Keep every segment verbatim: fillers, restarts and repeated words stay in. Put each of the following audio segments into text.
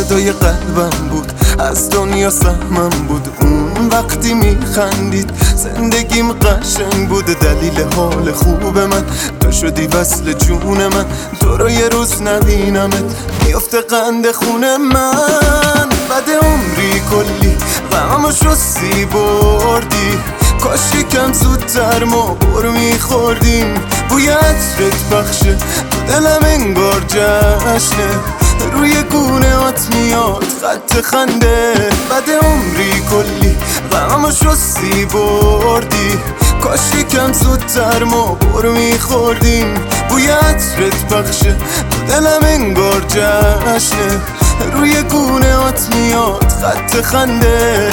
فدای قلبم بود، از دنیا سهمم بود. اون وقتی میخندید زندگیم قشنگ بود. دلیل حال خوب من تو شدی وصل جون من. تو رو یه روز نبینمت میفته قند خون من. بعد عمری کلی غمو شستی بردی، کاش یکم زودتر ما بر میخوردیم. بوی عطرت بخشه تو دلم انگار جشنه، روی گونه هات میاد خط خنده. بعد عمری کلی غمو شستی بردی، کاش یکم زودتر ما بر میخوردیم. بوی عطرت بخشه تو دلم انگار جشنه، روی گونه هات میاد خط خنده.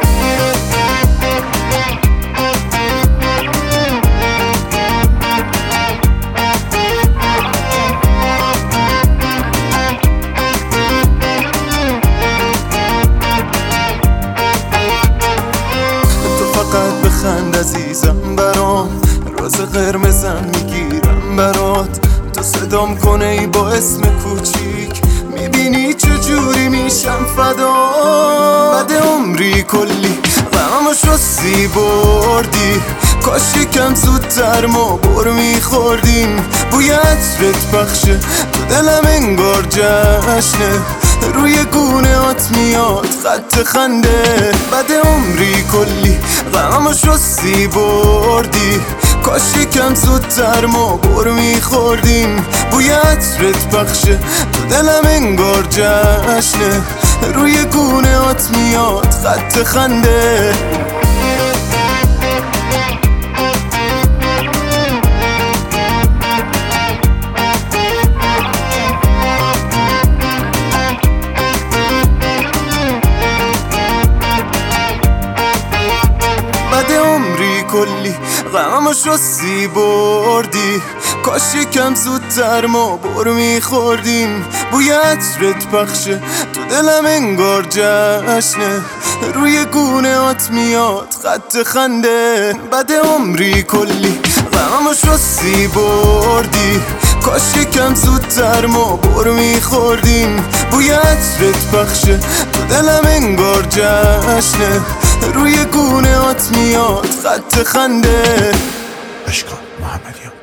فقط بخند عزیزم برام، روز قرمزم میگیرم برات. تو صدام کنه ای با اسم کوچیک، میبینی چجوری میشم فدا. بعد عمری کلی غمو شستی بردی، کاش یکم زودتر ما بر میخوردیم. بوی عطرت بخشه تو دلم انگار جشنه، روی گونه هات میاد خط خنده. بعد عمری کلی غمو شستی بردی، کاش یکم زودتر ما بر میخوردیم. بوی عطرت بخشه تو دلم انگار جشنه، روی گونه هات میاد خط خنده. کلی غمو شستی بردی، کاش یکم زودتر ما بر میخوردیم. بوی عطرت بخشه تو دلم انگار جشنه، روی گونه هات میاد خط خنده. بعد عمری کلی غمو شستی بردی، کاش یکم زودتر ما بر میخوردیم. بوی عطرت بخشه تو دلم انگار جشنه، روی گونه هات میاد خط خنده. اشکان محمدیان.